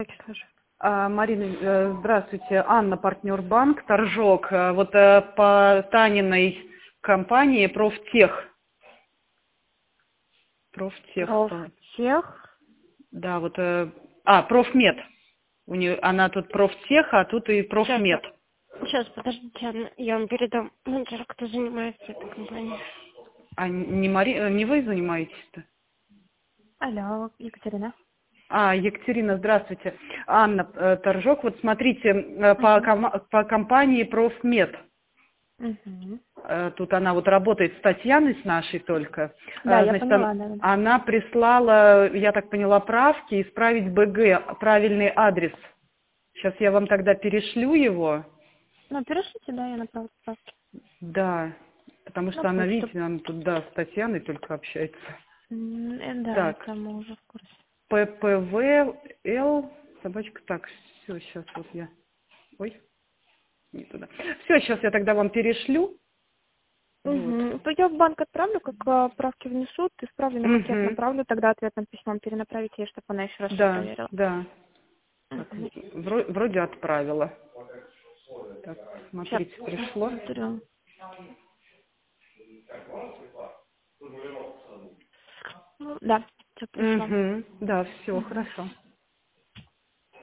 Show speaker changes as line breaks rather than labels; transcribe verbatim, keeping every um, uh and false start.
Слушай.
А, Марина, э, здравствуйте. Анна, партнер банк, Торжок. Э, Вот э, по Таниной компании Профтех. Профтех. по-
Профтех.
Да, вот. э, А, Профмед. У нее, она тут Профтех, а тут и
Сейчас,
Профмед.
сейчас, подождите, Анна, я вам передам менеджера, кто занимается этой компанией.
А не, Мари... э, не вы занимаетесь-то?
Алло, Екатерина.
А, Екатерина, здравствуйте. Анна, э, Торжок. Вот смотрите, э, по,
Угу.
кома- по компании Профмед.
Угу.
Э, Тут она вот работает с Татьяной, с нашей только.
Да,
Э,
я
Значит, он-
поняла, да, да.
она прислала, я так поняла, правки, исправить БГ, правильный адрес. Сейчас я вам тогда перешлю его.
Ну, перешлите, да, я направлю справки.
Да, потому
На
что она,
почту.
видите, она тут, да, с Татьяной только общается.
М, э, Да,
Так,
это мы уже в курсе.
ППВЛ, собачка, так, все, сейчас вот я, ой, не туда. Все, сейчас я тогда вам перешлю. Вот.
Угу. То я в банк отправлю, как а, правки внесут, исправленный пакет
Угу.
направлю, тогда ответным письмом перенаправите ей, чтобы она еще раз все
Да,
проверила.
да. Так,
Угу.
вро- вроде отправила. Так,
Сейчас
смотрите, пришло.
посмотрю. Ну, да, все пришло.
Угу. Да, все,
Угу.
хорошо.